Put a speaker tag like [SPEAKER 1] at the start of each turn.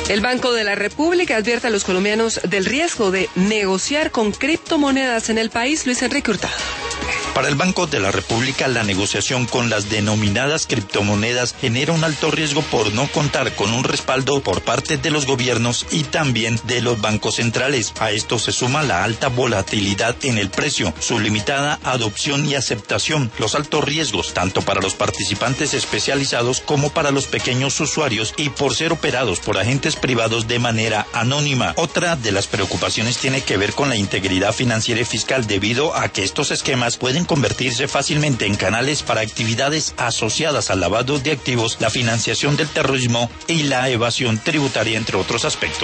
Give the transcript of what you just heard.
[SPEAKER 1] El Banco de la República advierte a los colombianos del riesgo de negociar con criptomonedas en el país. Luis Enrique Hurtado.
[SPEAKER 2] Para el Banco de la República, la negociación con las denominadas criptomonedas genera un alto riesgo por no contar con un respaldo por parte de los gobiernos y también de los bancos centrales. A esto se suma la alta volatilidad en el precio, su limitada adopción y aceptación, los altos riesgos tanto para los participantes especializados como para los pequeños usuarios y por ser operados por agentes privados de manera anónima. Otra de las preocupaciones tiene que ver con la integridad financiera y fiscal debido a que estos esquemas pueden convertirse fácilmente en canales para actividades asociadas al lavado de activos, la financiación del terrorismo y la evasión tributaria, entre otros aspectos.